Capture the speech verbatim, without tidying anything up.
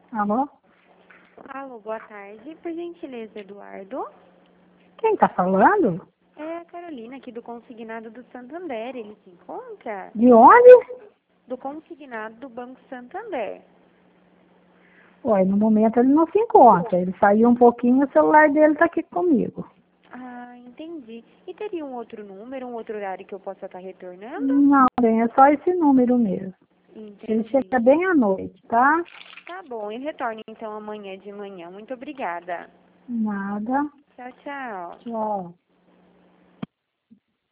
Alô? Alô, boa tarde. Por gentileza, Eduardo. Quem tá falando? É a Carolina aqui do Consignado do Santander. Ele se encontra? De onde? Do Consignado do Banco Santander. Ué, no momento ele não se encontra. Ele saiu um pouquinho, o celular dele tá aqui comigo. Ah, entendi. E teria um outro número, um outro horário que eu possa estar retornando? Não, bem, é só esse número mesmo. Ele Entendi. chega bem à noite, tá? Tá bom, eu retorno então amanhã de manhã. Muito obrigada. Nada. Tchau, tchau. Tchau.